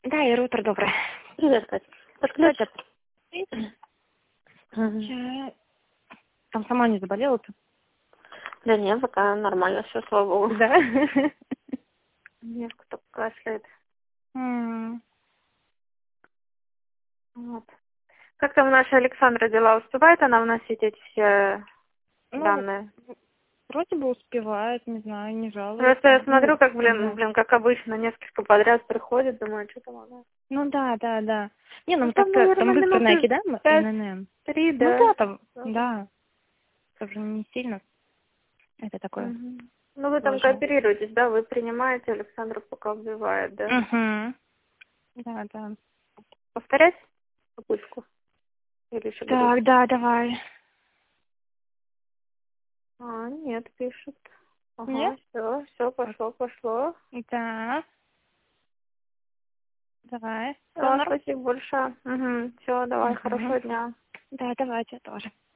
Да, Ира, утро доброе. Привет, Катя. Подключи. Я там сама не заболела-то? Да нет, пока нормально все, слава богу. Да? Немножко только кашляет. Вот. Как там наша Александра дела? Успевает она вносить эти все Ну, данные? вроде бы успевает, не знаю, не жалуется. Просто я смотрю, как, Да. как обычно, несколько подряд приходит, думаю, что там она. Ну да. Не, ну Ну мы там, так-то там наверное, быстро минуты накидаем 5-3, ННМ. Ну да. да, там, да. Тоже не сильно. Это такое Мгм. Ну вы там важное. кооперируетесь, да? Вы принимаете, Александра пока вбивает, да? Угу. Да. Повторять попытку? Или еще Так, гречку? да, давай. А, нет, пишет. Нет? Ага, все, Так. пошло. Да. Давай. Всё Да, норм? спасибо большое. Угу. Все, давай, Угу. хорошего дня. Да, давайте тоже.